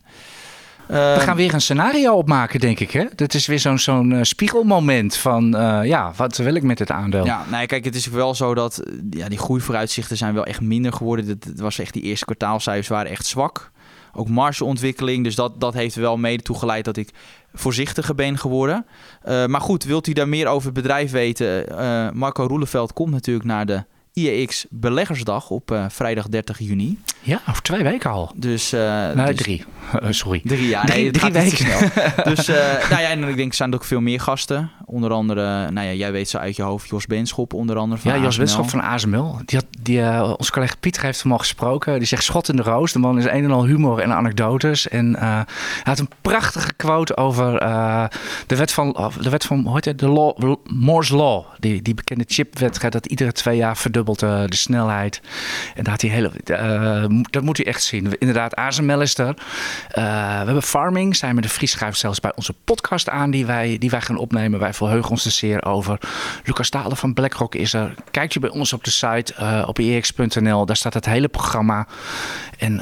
We gaan weer een scenario opmaken, denk ik. Hè? Dat is weer zo'n spiegelmoment van... wat wil ik met het aandeel? Ja, nee, kijk, het is wel zo dat... die groeivooruitzichten zijn wel echt minder geworden. Het was echt, die eerste kwartaalcijfers waren echt zwak. Ook margeontwikkeling. Dus dat heeft wel mede toegeleid dat ik voorzichtiger ben geworden. Maar goed, wilt u daar meer over het bedrijf weten? Marco Roeleveld komt natuurlijk naar de IEX Beleggersdag op vrijdag 30 juni. Ja, over 2 weken al. Dus, 3. Sorry. 3 jaar. Nee, drie weken snel. Dus, en ik denk er zijn ook veel meer gasten. Onder andere, jij weet zo uit je hoofd, Jos Benschop onder andere van Jos Benschop van ASML. Onze collega Pieter heeft hem al gesproken. Die zegt schot in de roos. De man is een en al humor en anekdotes. En hij had een prachtige quote over de wet van hoe heet het? De Moore's Law. Die bekende chipwet dat iedere 2 jaar verdubbelt de snelheid. En daar had hij dat moet u echt zien. Inderdaad, ASML is er. We hebben Farming. Zijn met de Vries schuift zelfs bij onze podcast aan die wij gaan opnemen. Wij verheugen ons er zeer over. Lucas Dalen van BlackRock is er. Kijkt u bij ons op de site op iex.nl. Daar staat het hele programma. En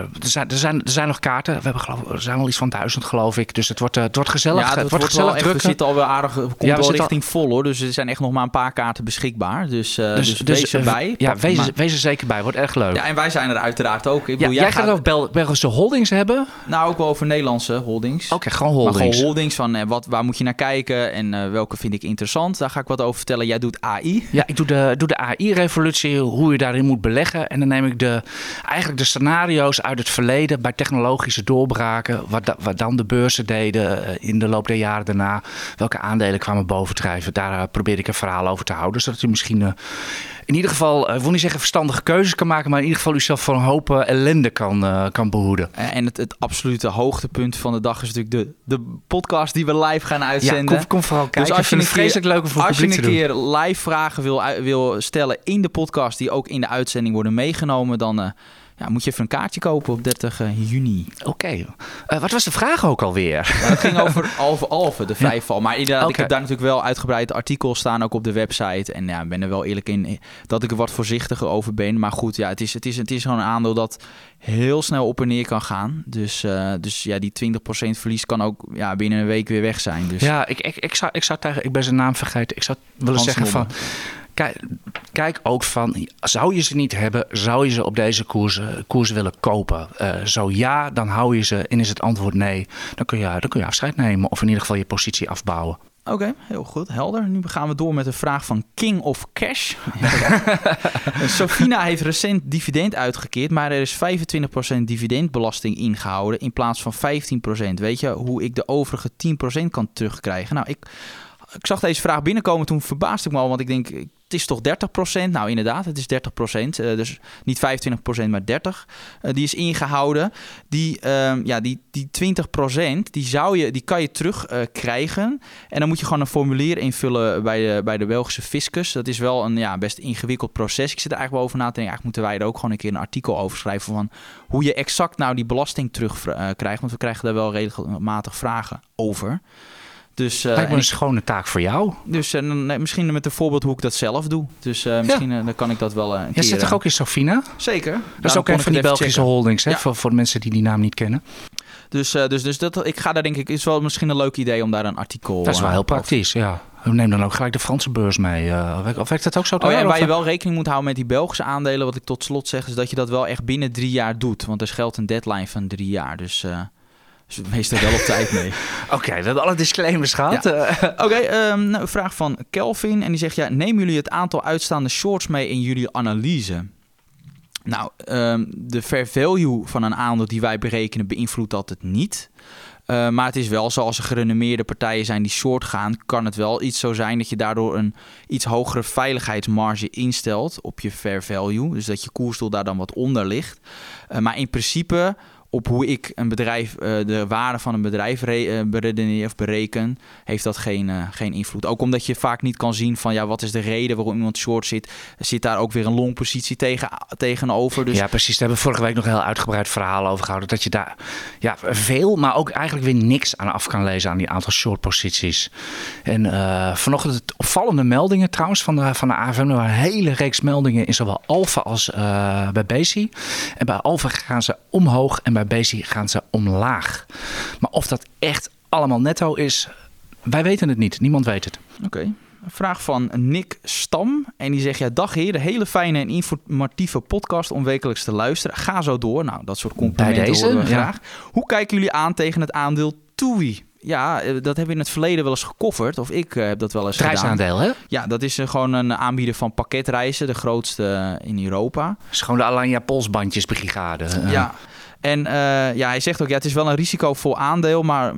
er zijn nog kaarten. Er zijn wel iets van 1000, geloof ik. Dus het wordt gezellig. Ja, het wordt gezellig druk. We zitten alweer aardig. Het komt wel richting vol, hoor. Dus er zijn echt nog maar een paar kaarten beschikbaar. Dus wees erbij. Ja, wees er zeker bij. Wordt echt leuk. Ja, en wij zijn er uiteraard ook. Jij gaat het over Belgische holdings hebben? Nou, ook wel over Nederlandse holdings. Oké, gewoon holdings. Maar gewoon holdings van waar moet je naar kijken en welke vind ik interessant. Daar ga ik wat over vertellen. Jij doet AI. Ja, ik doe de AI-revolutie, hoe je daarin moet beleggen. En dan neem ik eigenlijk de scenario's uit het verleden bij technologische doorbraken. Wat dan de beurzen deden in de loop der jaren daarna. Welke aandelen kwamen bovendrijven. Daar probeer ik een verhaal over te houden. Zodat u misschien... in ieder geval, ik wil niet zeggen verstandige keuzes kan maken, maar in ieder geval u zelf van een hoop ellende kan behoeden. En het absolute hoogtepunt van de dag is natuurlijk de podcast die we live gaan uitzenden. Ja, kom vooral kijken. Dus als je het vreselijk leuk om voor het publiek te doen. Als je een keer live vragen wil stellen in de podcast die ook in de uitzending worden meegenomen, dan moet je even een kaartje kopen op 30 juni. Oké. Wat was de vraag ook alweer? Nou, het ging over Alfen, de vrijval. Maar inderdaad, ik heb daar natuurlijk wel uitgebreid artikels staan, ook op de website. En ik ben er wel eerlijk in dat ik er wat voorzichtiger over ben. Maar goed, het is gewoon een aandeel dat heel snel op en neer kan gaan. Dus die 20% verlies kan ook binnen een week weer weg zijn. Dus. Ja, ik zou tegen... Ik ben zijn naam vergeten. Ik zou willen zeggen van... Kijk ook van, zou je ze niet hebben, zou je ze op deze koers willen kopen? Zo ja, dan hou je ze. En is het antwoord nee, dan kun je afscheid nemen. Of in ieder geval je positie afbouwen. Oké, heel goed, helder. Nu gaan we door met een vraag van King of Cash. Sofina heeft recent dividend uitgekeerd, maar er is 25% dividendbelasting ingehouden in plaats van 15%. Weet je hoe ik de overige 10% kan terugkrijgen? Nou, ik zag deze vraag binnenkomen, toen verbaasde ik me al, want ik denk, het is toch 30%? Nou, inderdaad, het is 30%. Dus niet 25%, maar 30%. Die is ingehouden. Die 20%, die kan je terugkrijgen. En dan moet je gewoon een formulier invullen bij de Belgische fiscus. Dat is wel een best ingewikkeld proces. Ik zit er eigenlijk wel over na te denken. Eigenlijk moeten wij er ook gewoon een keer een artikel over schrijven van hoe je exact nou die belasting terugkrijgt. Want we krijgen daar wel regelmatig vragen over. Dus, lijkt me een schone taak voor jou. Dus misschien met een voorbeeld hoe ik dat zelf doe. Dus misschien dan kan ik dat wel een keer... Jij zit toch ook in Sofina? Zeker. Dat is ook een van die Belgische holdings, hè? Voor de mensen die naam niet kennen. Dus ik ga daar denk ik... is wel misschien een leuk idee om daar een artikel... Dat is wel heel praktisch, ja. Neem dan ook gelijk de Franse beurs mee. Of werkt dat ook zo? En waar je wel rekening moet houden met die Belgische aandelen... wat ik tot slot zeg, is dat je dat wel echt binnen 3 jaar doet. Want er geldt een deadline van 3 jaar. Dus Dus meestal wel op tijd mee. Oké, we hebben alle disclaimers gehad. Ja. Een vraag van Kelvin. En die zegt, nemen jullie het aantal uitstaande shorts mee in jullie analyse? Nou, de fair value van een aandeel die wij berekenen beïnvloedt dat het niet. Maar het is wel zo, als er gerenommeerde partijen zijn die short gaan, kan het wel iets zo zijn dat je daardoor een iets hogere veiligheidsmarge instelt op je fair value. Dus dat je koersdoel daar dan wat onder ligt. Maar in principe, op hoe ik een bedrijf, de waarde van een bedrijf beredeneer of bereken, heeft dat geen invloed. Ook omdat je vaak niet kan zien van wat is de reden waarom iemand short zit. Zit daar ook weer een long positie tegenover. Dus... Ja, precies. Daar hebben we vorige week nog een heel uitgebreid verhaal over gehouden. Dat je daar veel, maar ook eigenlijk weer niks aan af kan lezen aan die aantal short posities. En vanochtend het opvallende meldingen trouwens van de AFM. Er waren een hele reeks meldingen in zowel Alpha als bij Besi. En bij Alpha gaan ze omhoog en bij Besi gaan ze omlaag. Maar of dat echt allemaal netto is, wij weten het niet. Niemand weet het. Oké. Een vraag van Nick Stam. En die zegt, dag heren, hele fijne en informatieve podcast om wekelijks te luisteren. Ga zo door. Nou, dat soort complimenten horen we graag. Hoe kijken jullie aan tegen het aandeel TUI? Ja, dat hebben we in het verleden wel eens gecoverd. Of ik heb dat wel eens gedaan. Prijsaandeel, hè? Ja, dat is gewoon een aanbieder van pakketreizen. De grootste in Europa. Het is gewoon de Alanya Polsbandjesbrigade. Ja. En hij zegt ook, het is wel een risicovol aandeel, maar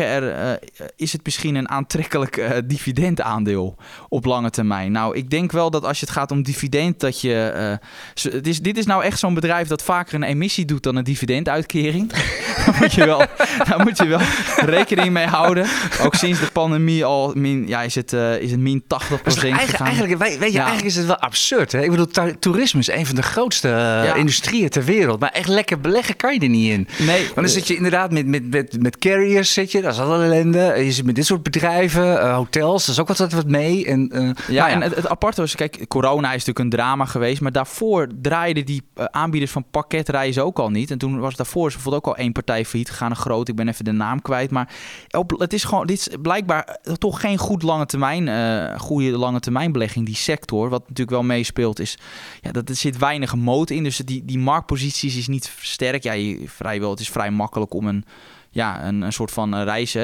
is het misschien een aantrekkelijk dividendaandeel op lange termijn? Nou, ik denk wel dat als je het gaat om dividend, dat je... dit is nou echt zo'n bedrijf dat vaker een emissie doet dan een dividenduitkering. Daar moet je wel rekening mee houden. Ook sinds de pandemie al is het min 80% gegaan. Eigenlijk is het wel absurd. Hè? Ik bedoel, toerisme is een van de grootste industrieën ter wereld. Maar echt lekker beleggen kan je er niet in. Nee. Want dan zit je inderdaad met carriers, dat is al ellende. Je zit met dit soort bedrijven, hotels, dat is ook altijd wat mee. En het aparte was, kijk, corona is natuurlijk een drama geweest, maar daarvoor draaiden die aanbieders van pakketreizen ook al niet. En toen was daarvoor bijvoorbeeld ook al één partij failliet gegaan, een groot, ik ben even de naam kwijt. Maar dit is blijkbaar toch geen goede lange termijn belegging, die sector. Wat natuurlijk wel meespeelt is, dat er zit weinig moot in. Dus die marktposities is niet sterk. Het is vrij makkelijk om een soort van reis,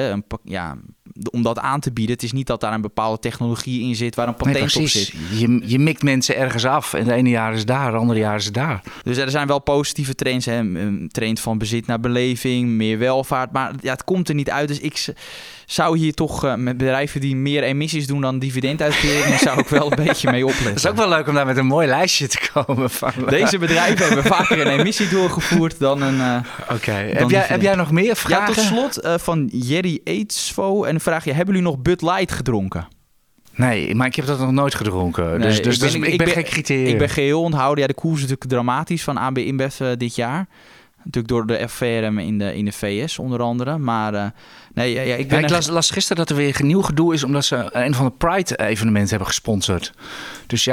om dat aan te bieden. Het is niet dat daar een bepaalde technologie in zit waar een patent op zit. Je mikt mensen ergens af en de ene jaar is daar, de andere jaar is daar. Dus er zijn wel positieve trends. Een trend van bezit naar beleving, meer welvaart. Maar het komt er niet uit. Dus ik zou hier toch met bedrijven die meer emissies doen dan dividenduitkeringen, zou ik wel een beetje mee opletten. Het is ook wel leuk om daar met een mooi lijstje te komen. Deze bedrijven hebben vaker een emissie doorgevoerd dan een... Oké. Heb jij nog meer vragen? Ja, tot slot van Jerry Eetsvo. En dan vraag je, hebben jullie nog Bud Light gedronken? Nee, maar ik heb dat nog nooit gedronken. Nee, ik ben geen criterium. Ik ben geheel onthouden. Ja, de koers is natuurlijk dramatisch van AB InBev dit jaar. Natuurlijk door de affaire in de VS onder andere. Maar ik las gisteren dat er weer een nieuw gedoe is omdat ze een van de Pride-evenementen hebben gesponsord. Dus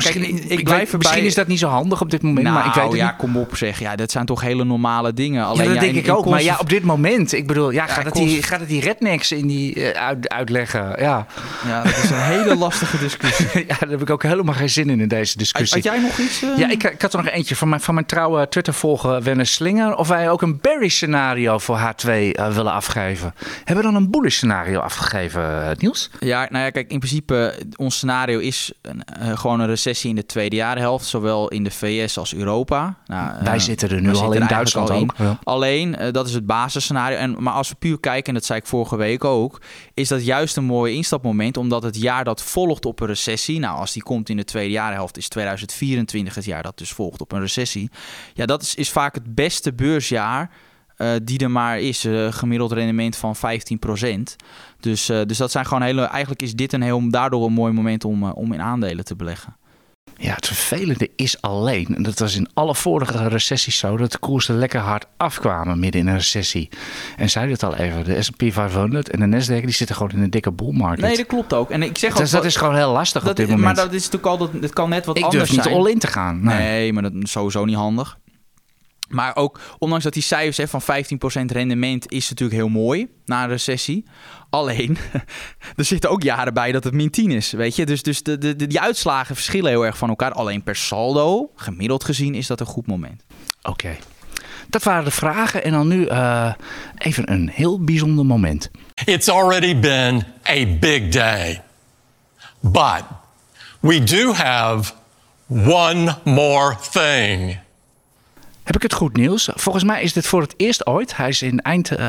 misschien is dat niet zo handig op dit moment. Nou, maar ik weet het niet. Kom op zeg. Ja, dat zijn toch hele normale dingen. Alleen, dat denk ik ook. Maar op dit moment, ik bedoel, gaat het die rednecks in die uitleggen? Ja, dat is een hele lastige discussie. Daar heb ik ook helemaal geen zin in deze discussie. Had jij nog iets? Ja, ik had er nog eentje van mijn trouwe Twitter-volger Werner Slinger. Of wij ook een bearish scenario voor H2 willen afgeven. Hebben we dan een bullish scenario afgegeven, Niels? Ja, kijk, in principe, ons scenario is gewoon een recessie in de tweede jaarhelft, zowel in de VS als Europa. Wij zitten er nu al in Duitsland ook. Ja. Alleen, dat is het basisscenario. Maar als we puur kijken, en dat zei ik vorige week ook, is dat juist een mooi instapmoment, omdat het jaar dat volgt op een recessie, als die komt in de tweede jaarhelft, is 2024 het jaar dat dus volgt op een recessie. Ja, dat is vaak het beste beursjaar die er maar is, gemiddeld rendement van 15%. Dus dat zijn gewoon eigenlijk is dit daardoor een mooi moment om in aandelen te beleggen. Ja, het vervelende is alleen, en dat was in alle vorige recessies zo, dat de koersen lekker hard afkwamen midden in een recessie. En zei het al even, de S&P 500 en de Nasdaq, die zitten gewoon in een dikke bull market. Nee, dat klopt ook. En ik zeg dus dat is gewoon heel lastig op dit moment. Maar dat is natuurlijk al, dat kan net wat anders zijn. Ik durf niet all in te gaan. Nee, maar dat is sowieso niet handig. Maar ook, ondanks dat die cijfers van 15% rendement is natuurlijk heel mooi na een recessie. Alleen, er zitten ook jaren bij dat het min 10 is, weet je. Dus die uitslagen verschillen heel erg van elkaar. Alleen per saldo, gemiddeld gezien, is dat een goed moment. Oké. Dat waren de vragen en dan nu even een heel bijzonder moment. It's already been a big day. But we do have one more thing. Heb ik het goed nieuws? Volgens mij is dit voor het eerst ooit. Hij is in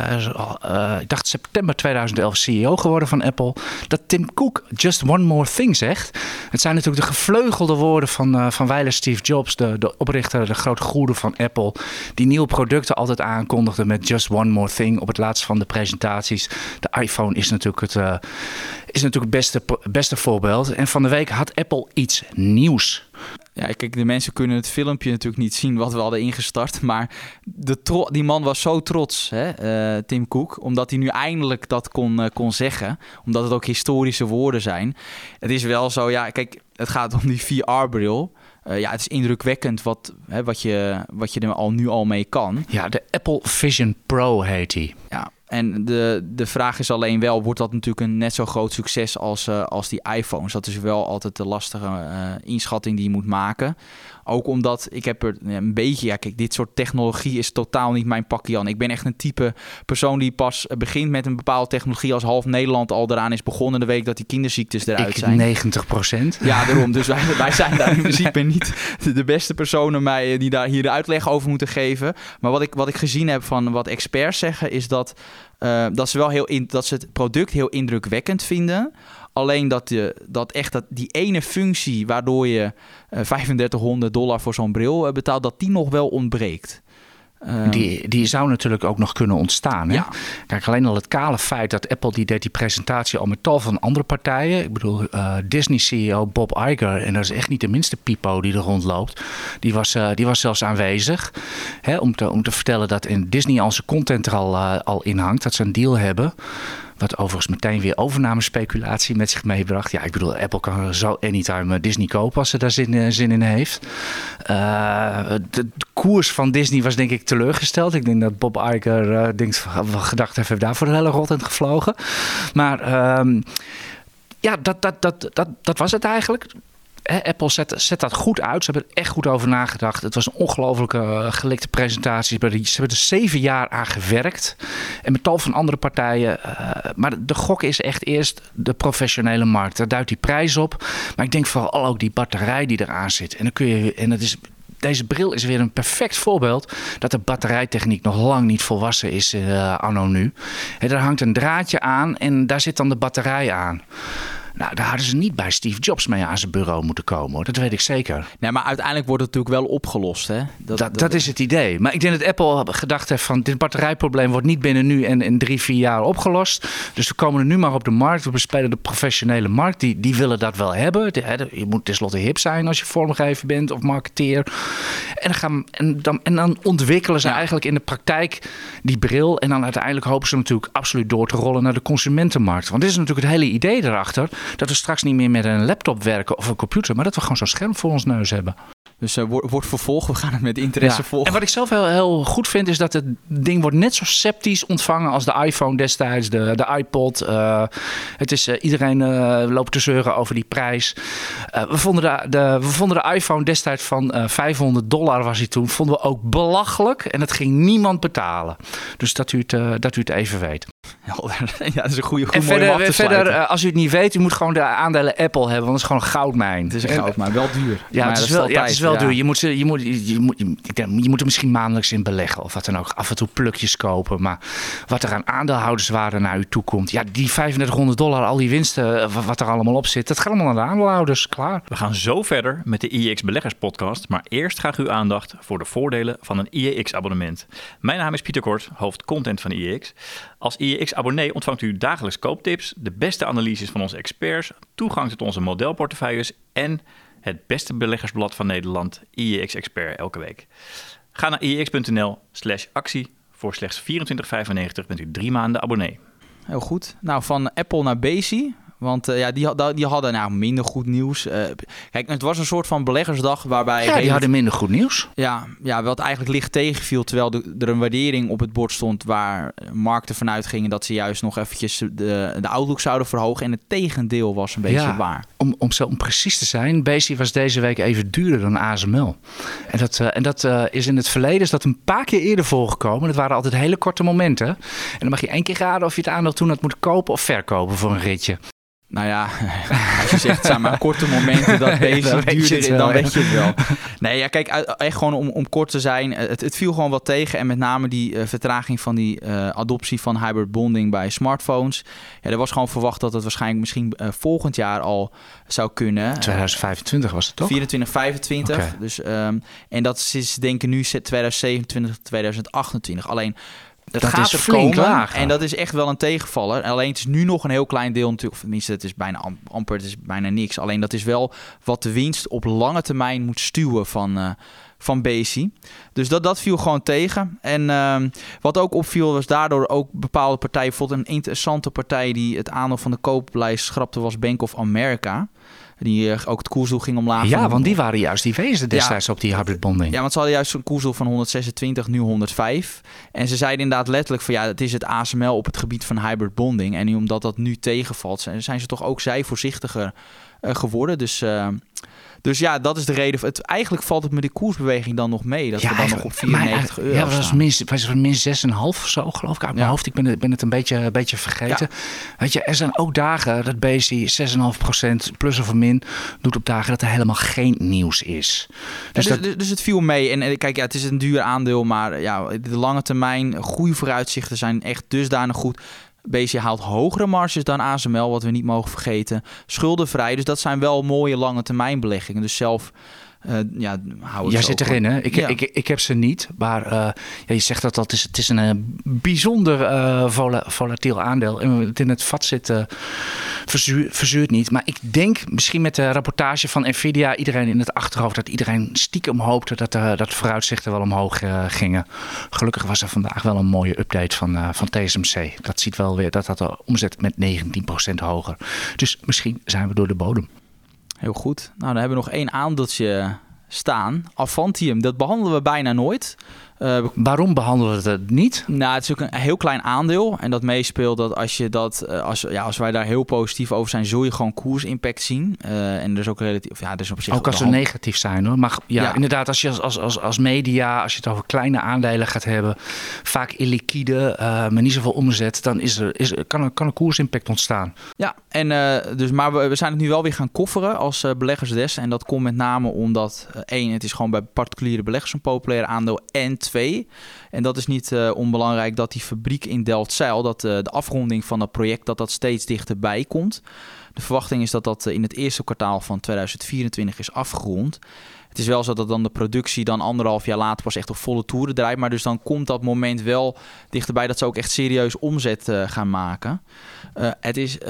ik dacht september 2011 CEO geworden van Apple. Dat Tim Cook just one more thing zegt. Het zijn natuurlijk de gevleugelde woorden van wijle Steve Jobs, de oprichter, de grote goede van Apple. Die nieuwe producten altijd aankondigde met just one more thing op het laatst van de presentaties. De iPhone is natuurlijk het beste voorbeeld. En van de week had Apple iets nieuws. Ja, kijk, de mensen kunnen het filmpje natuurlijk niet zien wat we hadden ingestart. Maar die man was zo trots, hè, Tim Cook. Omdat hij nu eindelijk dat kon zeggen. Omdat het ook historische woorden zijn. Het is wel zo, ja, kijk, het gaat om die VR-bril. Het is indrukwekkend wat je er nu al mee kan. Ja, de Apple Vision Pro heet die. Ja. En de vraag is alleen wel, wordt dat natuurlijk een net zo groot succes als die iPhones? Dat is wel altijd de lastige inschatting die je moet maken. Ook omdat ik heb er een beetje... Ja, kijk, dit soort technologie is totaal niet mijn pakje aan. Ik ben echt een type persoon die pas begint met een bepaalde technologie als half Nederland al eraan is begonnen de week dat die kinderziektes eruit zijn. 90%. Ja, daarom. Dus wij zijn daar in principe niet de beste personen die daar hier de uitleg over moeten geven. Maar wat ik gezien heb van wat experts zeggen is dat ze het product heel indrukwekkend vinden. Alleen dat die ene functie waardoor je $3500 voor zo'n bril betaalt, dat die nog wel ontbreekt. Die zou natuurlijk ook nog kunnen ontstaan. Hè? Ja. Kijk, alleen al het kale feit dat Apple die deed die presentatie al met tal van andere partijen. Ik bedoel, Disney-CEO Bob Iger, en dat is echt niet de minste pipo die er rondloopt. Die was zelfs aanwezig. Hè, om te vertellen dat in Disney al zijn content er al in hangt. Dat ze een deal hebben. Wat overigens meteen weer overnamespeculatie met zich meebracht. Ja, ik bedoel, Apple kan zo anytime Disney kopen als ze daar zin in heeft. De koers van Disney was denk ik teleurgesteld. Ik denk dat Bob Iger gedacht heeft daar voor de hele rot in gevlogen. Maar dat was het eigenlijk. Apple zet dat goed uit. Ze hebben er echt goed over nagedacht. Het was een ongelooflijke gelikte presentatie. Ze hebben er 7 jaar aan gewerkt. En met tal van andere partijen. Maar de gok is echt eerst de professionele markt. Daar duidt die prijs op. Maar ik denk vooral ook die batterij die eraan zit. Deze bril is weer een perfect voorbeeld dat de batterijtechniek nog lang niet volwassen is anno nu. Er hangt een draadje aan en daar zit dan de batterij aan. Nou, daar hadden ze niet bij Steve Jobs mee aan zijn bureau moeten komen, hoor. Dat weet ik zeker. Nee, maar uiteindelijk wordt het natuurlijk wel opgelost, hè? Dat is het idee. Maar ik denk dat Apple gedacht heeft van dit batterijprobleem wordt niet binnen nu en in 3-4 jaar opgelost. Dus we komen er nu maar op de markt. We bespelen de professionele markt. Die willen dat wel hebben. Je moet tenslotte hip zijn als je vormgever bent of marketeer. En dan ontwikkelen ze eigenlijk in de praktijk die bril. En dan uiteindelijk hopen ze natuurlijk absoluut door te rollen naar de consumentenmarkt. Want dit is natuurlijk het hele idee erachter. Dat we straks niet meer met een laptop werken of een computer, maar dat we gewoon zo'n scherm voor ons neus hebben. Dus wordt vervolgd. We gaan het met interesse volgen. En wat ik zelf heel goed vind is dat het ding wordt net zo sceptisch ontvangen als de iPhone destijds, de iPod. Iedereen loopt te zeuren over die prijs. We vonden de iPhone destijds van $500 was hij toen. Vonden we ook belachelijk en dat ging niemand betalen. Dus dat u het even weet. Ja, dat is een goede en verder, als u het niet weet, u moet gewoon de aandelen Apple hebben, want het is gewoon een goudmijn. Het is een goudmijn, wel duur. Ja, het is wel duur. Je moet er misschien maandelijks in beleggen of wat dan ook. Af en toe plukjes kopen. Maar wat er aan aandeelhouderswaarde naar u toe komt. Ja, die $3500, al die winsten, wat er allemaal op zit. Dat gaat allemaal naar de aandeelhouders. Klaar. We gaan zo verder met de IEX Beleggers podcast. Maar eerst graag uw aandacht voor de voordelen van een IEX abonnement. Mijn naam is Pieter Kort, hoofd content van IEX. Als IEX-abonnee ontvangt u dagelijks kooptips, de beste analyses van onze experts, toegang tot onze modelportefeuilles en het beste beleggersblad van Nederland, IEX Expert, elke week. Ga naar iex.nl/actie. Voor slechts €24,95 bent u 3 maanden abonnee. Heel goed. Nou, van Apple naar Bezi. Want die hadden minder goed nieuws. Kijk, het was een soort van beleggersdag waarbij... Ja, die hadden minder goed nieuws. Ja, wat eigenlijk licht tegenviel, terwijl er een waardering op het bord stond waar markten vanuit gingen dat ze juist nog eventjes de outlook zouden verhogen. En het tegendeel was een beetje waar. Om precies te zijn, Besi was deze week even duurder dan ASML. En dat is in het verleden is dat een paar keer eerder voorgekomen. Dat waren altijd hele korte momenten. En dan mag je 1 keer raden of je het aandeel toen had moeten kopen of verkopen voor een ritje. Nou ja, als je zegt het zijn maar korte momenten dat deze duurder is, dan weet je het wel. Nee, ja, kijk, echt gewoon om kort te zijn. Het viel gewoon wat tegen. En met name die vertraging van die adoptie van hybrid bonding bij smartphones. Ja, er was gewoon verwacht dat het waarschijnlijk misschien volgend jaar al zou kunnen. 2025 was het toch? 24, 25. Okay. Dus, en dat is denken nu 2027, 2028. Alleen... Dat gaat er flink komen laag. En dat is echt wel een tegenvaller. Alleen het is nu nog een heel klein deel natuurlijk. Of tenminste, het is bijna amper, het is bijna niks. Alleen dat is wel wat de winst op lange termijn moet stuwen van Besi. Dus dat viel gewoon tegen. En wat ook opviel was daardoor ook bepaalde partijen. Bijvoorbeeld een interessante partij die het aandeel van de kooplijst schrapte was Bank of America. Die ook het koersdoel ging omlaag. Ja, want die waren juist die wezen destijds op die hybrid bonding. Ja, want ze hadden juist een koersdoel van 126, nu 105. En ze zeiden inderdaad letterlijk van het is het ASML op het gebied van hybrid bonding. En nu omdat dat nu tegenvalt, zijn ze toch ook voorzichtiger geworden. Dus ja, dat is de reden. Eigenlijk valt het met die koersbeweging dan nog mee. Dat we dan nog op 94 euro staan. Ja, was min 6,5 of zo, geloof ik, uit mijn hoofd. Ik ben het een beetje vergeten. Ja. Weet je, er zijn ook dagen dat Besi 6,5% plus of min doet op dagen dat er helemaal geen nieuws is. Dus het viel mee. En kijk, het is een duur aandeel, maar de lange termijn goede vooruitzichten zijn echt dusdanig goed. Besi haalt hogere marges dan ASML, wat we niet mogen vergeten. Schuldenvrij, dus dat zijn wel mooie lange termijn beleggingen. Dus zelf hou Jij zit erin, hè? Ik heb ze niet, maar je zegt dat het is een bijzonder volatiel aandeel. En het in het vat zit verzuurt niet. Maar ik denk misschien met de rapportage van Nvidia, iedereen in het achterhoofd, dat iedereen stiekem hoopte dat de vooruitzichten wel omhoog gingen. Gelukkig was er vandaag wel een mooie update van TSMC. Dat ziet wel weer dat de omzet met 19% hoger. Dus misschien zijn we door de bodem. Heel goed. Nou, dan hebben we nog 1 aandeeltje staan. Avantium, dat behandelen we bijna nooit. Waarom behandelen we het niet? Nou, het is ook een heel klein aandeel. En dat meespeelt dat als wij daar heel positief over zijn, zul je gewoon koersimpact zien. En er is ook relatief... Ja, dus op zich ook als ze negatief zijn, hoor. Maar inderdaad, als je als media, als je het over kleine aandelen gaat hebben, vaak illiquide, maar niet zoveel omzet, dan kan een koersimpact ontstaan. Ja, en maar we zijn het nu wel weer gaan kofferen als beleggersdes. En dat komt met name omdat 1, het is gewoon bij particuliere beleggers een populair aandeel. En 2, en dat is niet onbelangrijk, dat die fabriek in Delfzijl, dat de afronding van dat project, dat steeds dichterbij komt. De verwachting is dat in het eerste kwartaal van 2024 is afgerond. Het is wel zo dat dan de productie dan 1,5 jaar later pas echt op volle toeren draait. Maar dus dan komt dat moment wel dichterbij dat ze ook echt serieus omzet gaan maken. Het is...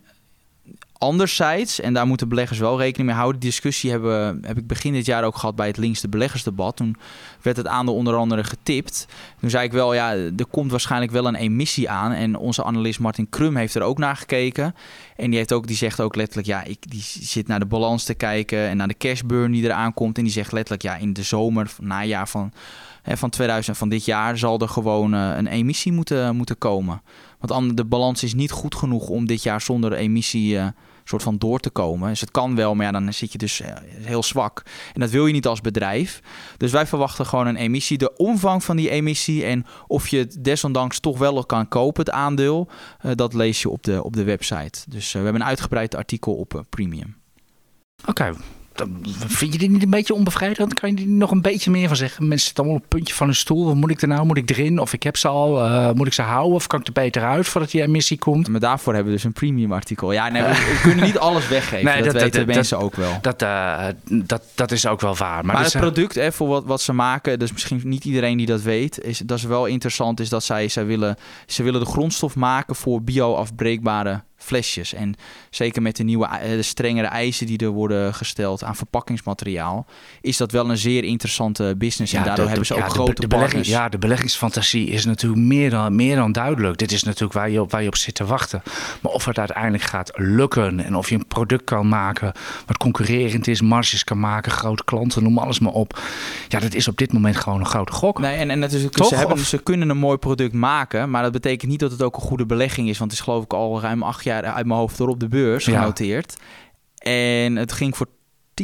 Anderzijds, en daar moeten beleggers wel rekening mee houden. Die discussie heb ik begin dit jaar ook gehad bij het linkste beleggersdebat. Toen werd het aandeel onder andere getipt. Toen zei ik wel, er komt waarschijnlijk wel een emissie aan. En onze analist Martin Krum heeft er ook naar gekeken. En die zegt ook letterlijk, die zit naar de balans te kijken en naar de cashburn die eraan komt. En die zegt letterlijk, in de zomer, najaar van 2000 van dit jaar zal er gewoon een emissie moeten komen. Want de balans is niet goed genoeg om dit jaar zonder emissie soort van door te komen. Dus het kan wel, maar dan zit je dus heel zwak. En dat wil je niet als bedrijf. Dus wij verwachten gewoon een emissie. De omvang van die emissie en of je het desondanks toch wel kan kopen, het aandeel, dat lees je op de website. Dus we hebben een uitgebreid artikel op Premium. Oké. Vind je dit niet een beetje onbevredigend? Kan je er nog een beetje meer van zeggen? Mensen zitten allemaal op het puntje van hun stoel. Wat moet ik er nou? Moet ik erin? Of ik heb ze al? Moet ik ze houden? Of kan ik er beter uit voordat die emissie komt? Maar daarvoor hebben we dus een premium artikel. Ja, nee, we kunnen niet alles weggeven. Nee, dat weten mensen ook wel. Dat is ook wel waar. Maar het product, voor wat ze maken, dus misschien niet iedereen die dat weet, dat is wel interessant, is dat ze willen de grondstof maken voor bio-afbreekbare flesjes. En zeker met de strengere eisen die er worden gesteld aan verpakkingsmateriaal, is dat wel een zeer interessante business. En daardoor hebben ze ook grote partners. De beleggingsfantasie is natuurlijk meer dan duidelijk. Dit is natuurlijk waar je op zit te wachten. Maar of het uiteindelijk gaat lukken en of je een product kan maken wat concurrerend is, marges kan maken, grote klanten, noem alles maar op. Ja, dat is op dit moment gewoon een grote gok. Nee, en natuurlijk, ze kunnen een mooi product maken, maar dat betekent niet dat het ook een goede belegging is. Want het is geloof ik al ruim 8 jaar uit mijn hoofd door op de beurs genoteerd. En het ging voor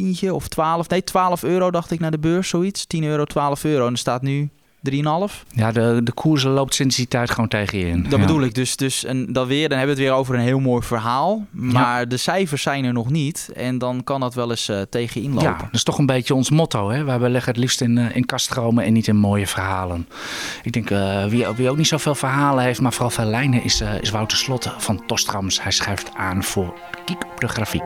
€12 dacht ik naar de beurs, zoiets. €10, €12 en er staat nu 3,5. Ja, de koers loopt sinds die tijd gewoon tegen je in. Dat bedoel ik. Dus en dan hebben we het weer over een heel mooi verhaal. Maar de cijfers zijn er nog niet. En dan kan dat wel eens tegen je inlopen. Ja, dat is toch een beetje ons motto. Hè? Wij leggen het liefst in kaststromen en niet in mooie verhalen. Ik denk, wie ook niet zoveel verhalen heeft, maar vooral veel lijnen, is Wouter Slotte van Tostrams. Hij schuift aan voor Kiek op de grafiek.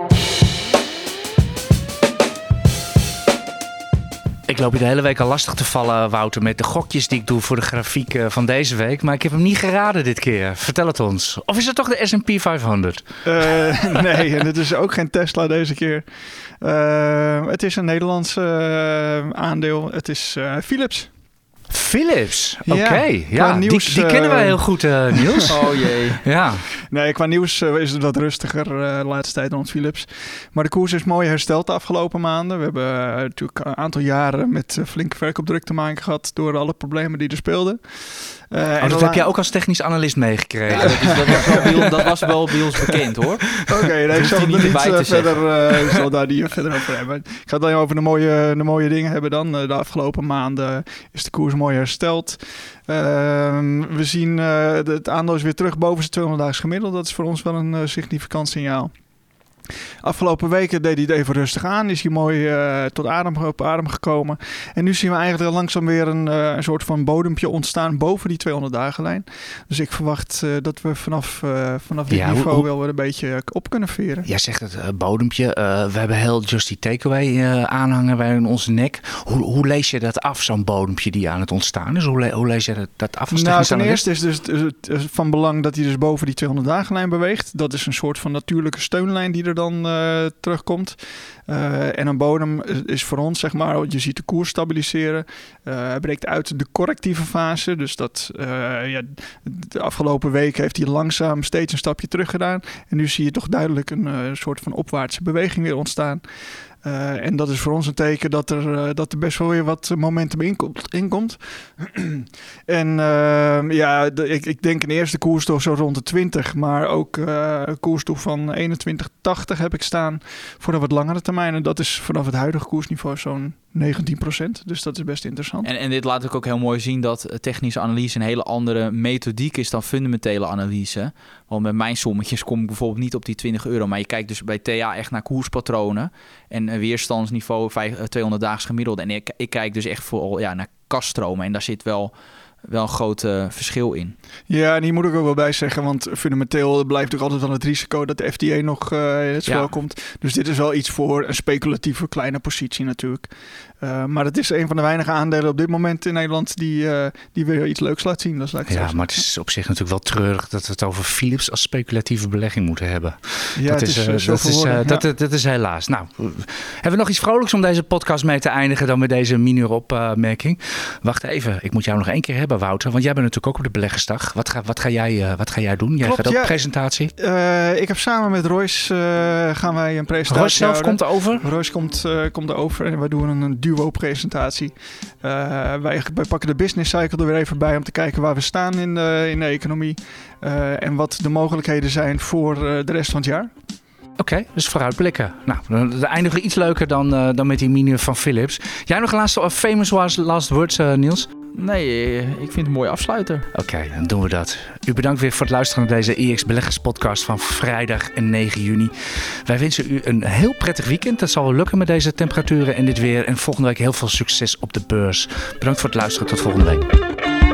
Ik loop je de hele week al lastig te vallen, Wouter, met de gokjes die ik doe voor de grafiek van deze week. Maar ik heb hem niet geraden dit keer. Vertel het ons. Of is het toch de S&P 500? Nee, en het is ook geen Tesla deze keer. Het is een Nederlands aandeel. Het is Philips. Philips, oké. Ja, nieuws, die kennen wij heel goed, Niels. Oh jee. Ja. Nee, qua nieuws is het wat rustiger de laatste tijd rond Philips. Maar de koers is mooi hersteld de afgelopen maanden. We hebben natuurlijk een aantal jaren met flinke verkoopdruk te maken gehad door alle problemen die er speelden. Dat heb jij ook als technisch analist meegekregen. Ja, dat was wel bij ons bekend, hoor. Oké, ik zal er niet daar niet verder over hebben. Ik ga het dan over de mooie dingen hebben dan. De afgelopen maanden is de koers mooi hersteld. We zien het aandeel is weer terug boven zijn 200-daags gemiddeld. Dat is voor ons wel een significant signaal. Afgelopen weken deed hij het even rustig aan. Is hij mooi op adem gekomen. En nu zien we eigenlijk langzaam weer een soort van bodempje ontstaan boven die 200-dagenlijn. Dus ik verwacht dat we vanaf dit niveau wel weer een beetje op kunnen veren. Jij zegt het bodempje. We hebben heel Just Eat Takeaway aanhangen bij in onze nek. Hoe lees je dat af, zo'n bodempje die aan het ontstaan is? Hoe lees je dat af? Ten eerste is dus van belang dat hij dus boven die 200-dagenlijn beweegt. Dat is een soort van natuurlijke steunlijn die er dan terugkomt. En een bodem is voor ons, zeg maar, je ziet de koers stabiliseren. Hij breekt uit de correctieve fase. Dus de afgelopen weken heeft hij langzaam steeds een stapje terug gedaan. En nu zie je toch duidelijk een soort van opwaartse beweging weer ontstaan. En dat is voor ons een teken dat er best wel weer wat momentum inkomt. En ik denk een eerste koersdoel zo rond de 20, maar ook een koersdoel van 21,80 heb ik staan voor een wat langere termijn. En dat is vanaf het huidige koersniveau zo'n 19%. Dus dat is best interessant. En dit laat ook heel mooi zien dat technische analyse een hele andere methodiek is dan fundamentele analyse. Want met mijn sommetjes kom ik bijvoorbeeld niet op die €20. Maar je kijkt dus bij TA echt naar koerspatronen en weerstandsniveau 200-daags gemiddeld. En ik kijk dus echt vooral naar kaststromen. En daar zit wel een groot verschil in. Ja, en hier moet ik ook wel bij zeggen, want fundamenteel blijft ook altijd wel het risico dat de FDA nog in het spel komt. Dus dit is wel iets voor een speculatieve kleine positie natuurlijk. Maar het is een van de weinige aandelen op dit moment in Nederland die weer iets leuks laat zien. Maar het is op zich natuurlijk wel treurig dat we het over Philips als speculatieve belegging moeten hebben. Ja, dat is helaas. Nou, hebben we nog iets vrolijks om deze podcast mee te eindigen dan met deze mineur-opmerking? Wacht even, ik moet jou nog 1 keer hebben, Wouter, want jij bent natuurlijk ook op de beleggersdag. Wat ga jij doen? Jij gaat ook een presentatie? Ik heb samen met Royce gaan wij een presentatie Royce zelf houden. komt over? Royce komt over en wij doen een duo-presentatie. Wij pakken de business cycle er weer even bij om te kijken waar we staan in de economie. En wat de mogelijkheden zijn voor de rest van het jaar. Oké, dus vooruitblikken. Nou, dan eindigen we iets leuker dan met die mineur van Philips. Jij nog een laatste famous last words, Niels? Nee, ik vind het een mooie afsluiter. Oké, dan doen we dat. U bedankt weer voor het luisteren naar deze IEX Beleggers podcast van vrijdag 9 juni. Wij wensen u een heel prettig weekend. Dat zal wel lukken met deze temperaturen en dit weer. En volgende week heel veel succes op de beurs. Bedankt voor het luisteren. Tot volgende week.